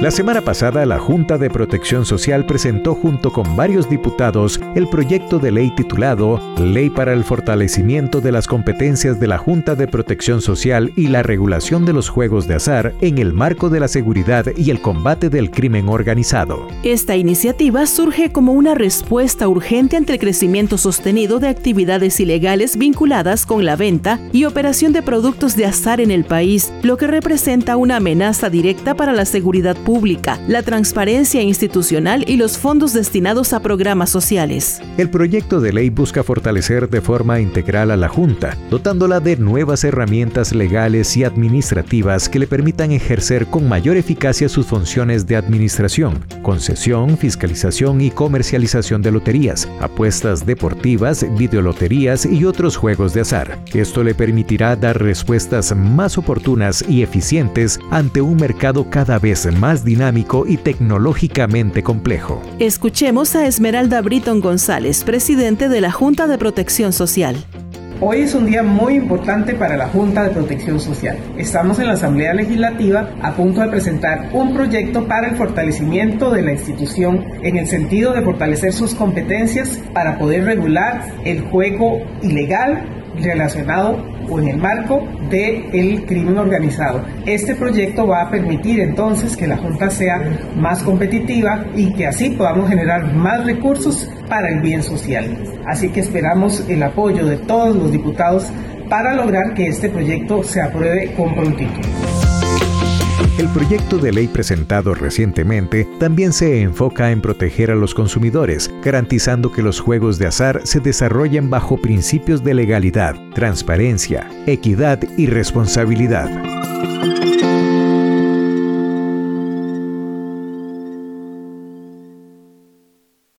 La semana pasada, la Junta de Protección Social presentó junto con varios diputados el proyecto de ley titulado Ley para el fortalecimiento de las competencias de la Junta de Protección Social y la regulación de los juegos de azar en el marco de la seguridad y el combate del crimen organizado. Esta iniciativa surge como una respuesta urgente ante el crecimiento sostenido de actividades ilegales vinculadas con la venta y operación de productos de azar en el país, lo que representa una amenaza directa para la seguridad pública, la transparencia institucional y los fondos destinados a programas sociales. El proyecto de ley busca fortalecer de forma integral a la Junta, dotándola de nuevas herramientas legales y administrativas que le permitan ejercer con mayor eficacia sus funciones de administración, concesión, fiscalización y comercialización de loterías, apuestas deportivas, videoloterías y otros juegos de azar. Esto le permitirá dar respuestas más oportunas y eficientes ante un mercado cada vez más dinámico y tecnológicamente complejo. Escuchemos a Esmeralda Britton González, presidente de la Junta de Protección Social. Hoy es un día muy importante para la Junta de Protección Social. Estamos en la Asamblea Legislativa a punto de presentar un proyecto para el fortalecimiento de la institución en el sentido de fortalecer sus competencias para poder regular el juego ilegal relacionado o en el marco del crimen organizado. Este proyecto va a permitir entonces que la Junta sea más competitiva y que así podamos generar más recursos para el bien social. Así que esperamos el apoyo de todos los diputados para lograr que este proyecto se apruebe con prontitud. El proyecto de ley presentado recientemente también se enfoca en proteger a los consumidores, garantizando que los juegos de azar se desarrollen bajo principios de legalidad, transparencia, equidad y responsabilidad.